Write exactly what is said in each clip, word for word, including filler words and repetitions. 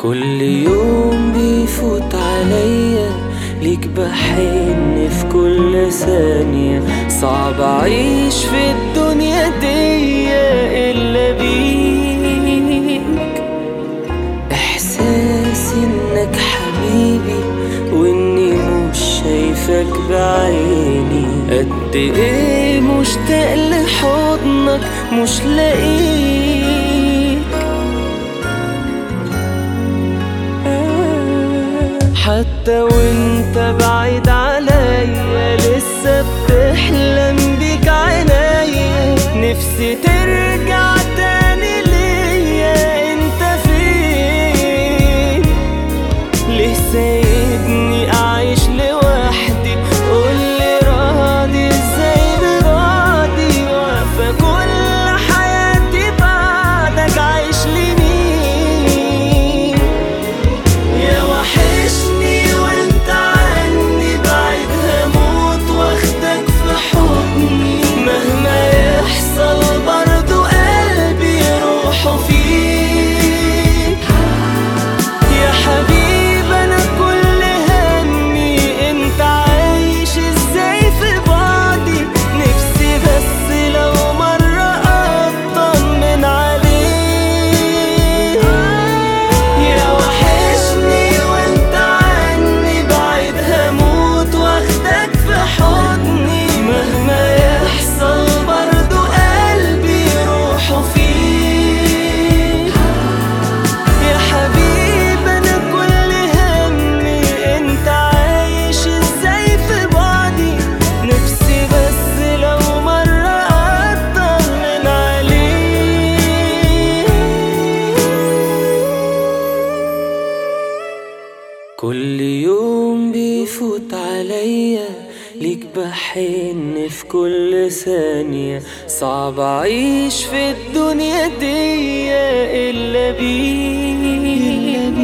كل يوم بيفوت عليا ليك بحن في كل ثانية. صعب أعيش في الدنيا دي إلا بيك. إحساس إنك حبيبي وإني مش شايفك بعيني. قد إيه مشتاق لحضنك مش لاقيك. حتى وانت بعيد عليا لسه بتحلم بيك عينيا. نفسي ترجع تاني ليا. انت فين؟ ليه سايبني اعيش لوحدي؟ قولي راضي ازاي براضي؟ واقفة كل حياتي بعدك عايش لمين؟ يا وحشني وانت عني بعيد هموت واخدك في حضني. مهما يحصل برضو قلبي روحه فيك. يا حبيب انا كل همي انت عايش ازاي في بعدي. نفسي بس لو مرة اطمن عليك. يا وحشني وانت عني بعيد هموت واخدك في حضني. مهما يحصل برضو قلبي روحه فيك. يا حبيب انا كل همي انت عايش ازاي في بعدي. نفسي بس لو مرة اطمن عليك. كل يوم بيفوت عليا ليك بحن في كل ثانية. صعب أعيش في الدنيا دي إلا بيك.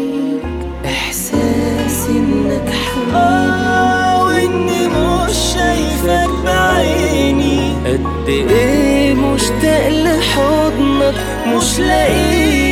إحساس إنك حبيبي وإني مش شايفك بعيني. قد إيه مشتاق لحضنك مش لاقيك.